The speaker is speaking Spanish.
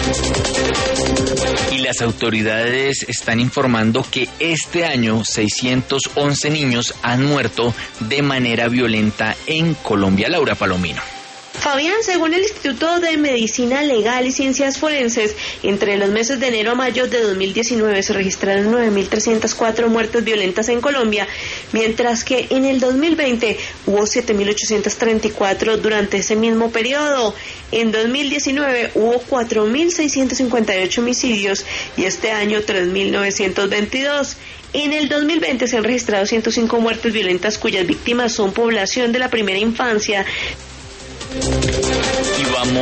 Y las autoridades están informando que este año 611 niños han muerto de manera violenta en Colombia. Laura Palomino. Fabián, según el Instituto de Medicina Legal y Ciencias Forenses, entre los meses de enero a mayo de 2019 se registraron 9.304 muertes violentas en Colombia, mientras que en el 2020 hubo 7.834 durante ese mismo periodo. En 2019 hubo 4.658 homicidios y este año 3.922. En el 2020 se han registrado 105 muertes violentas cuyas víctimas son población de la primera infancia.